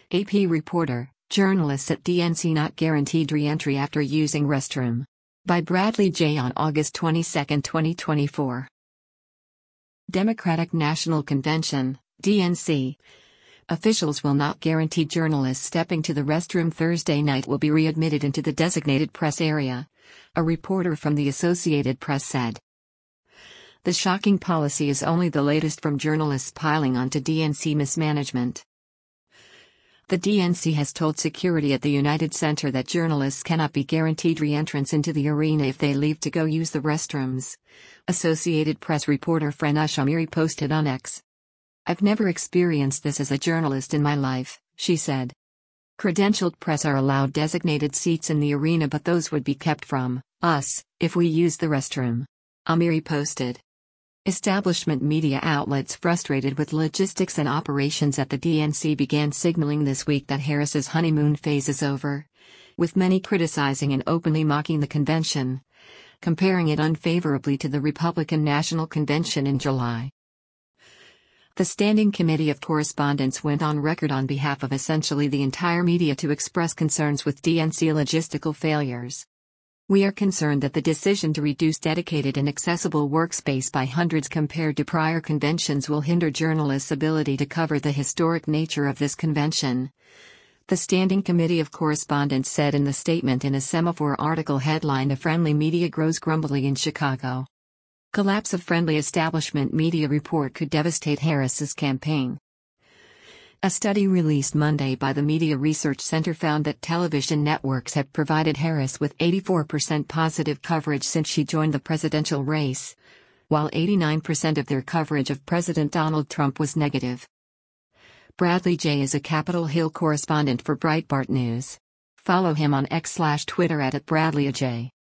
AP reporter, journalists at DNC not guaranteed re-entry after using restroom. By Bradley J. on August 22, 2024. Democratic National Convention, DNC. Officials will not guarantee journalists stepping to the restroom Thursday night will be readmitted into the designated press area, a reporter from the Associated Press said. The shocking policy is only the latest from journalists piling onto DNC mismanagement. The DNC has told security at the United Center that journalists cannot be guaranteed re-entrance into the arena if they leave to go use the restrooms. Associated Press reporter Frenush Amiri posted on X. "I've never experienced this as a journalist in my life," she said. Credentialed press are allowed designated seats in the arena, but those would be kept from us if we use the restroom. Amiri posted. Establishment media outlets frustrated with logistics and operations at the DNC began signaling this week that Harris's honeymoon phase is over, with many criticizing and openly mocking the convention, comparing it unfavorably to the Republican National Convention in July. The Standing Committee of Correspondents went on record on behalf of essentially the entire media to express concerns with DNC logistical failures. "We are concerned that the decision to reduce dedicated and accessible workspace by hundreds compared to prior conventions will hinder journalists' ability to cover the historic nature of this convention," the Standing Committee of Correspondents said in the statement in a Semaphore article headlined "A Friendly Media Grows Grumbly in Chicago. Collapse of Friendly Establishment Media Report Could Devastate Harris's Campaign." A study released Monday by the Media Research Center found that television networks have provided Harris with 84% positive coverage since she joined the presidential race, while 89% of their coverage of President Donald Trump was negative. Bradley J. is a Capitol Hill correspondent for Breitbart News. Follow him on X/Twitter @BradleyJ.